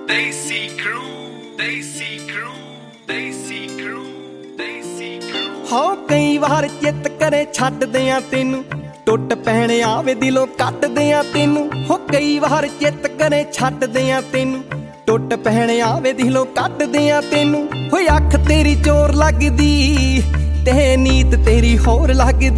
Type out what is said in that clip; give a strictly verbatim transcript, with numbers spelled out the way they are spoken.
Desi Crew, Desi Crew, Desi Crew, Desi Crew। ਹੋ ਕਈ ਵਾਰ ਚਿੱਤ ਕਰੇ ਛੱਡਦੇ ਆ ਤੈਨੂੰ, ਟੁੱਟ ਪੈਣ ਆਵੇ ਦਿਲੋਂ ਕੱਟਦੇ ਆ ਤੈਨੂੰ। ਹੋ ਕਈ ਵਾਰ ਚਿੱਤ ਕਰੇ ਛੱਡਦੇ ਆ ਤੈਨੂੰ, ਟੁੱਟ ਪੈਣ ਆਵੇ ਦਿਲੋਂ ਕੱਟਦੇ ਆ ਤੈਨੂੰ। ਹੋਏ ਅੱਖ ਤੇਰੀ ਚੋਰ ਲੱਗਦੀ ਤੇ ਨੀਤ ਤੇਰੀ ਹੋਰ ਲੱਗਦੀ।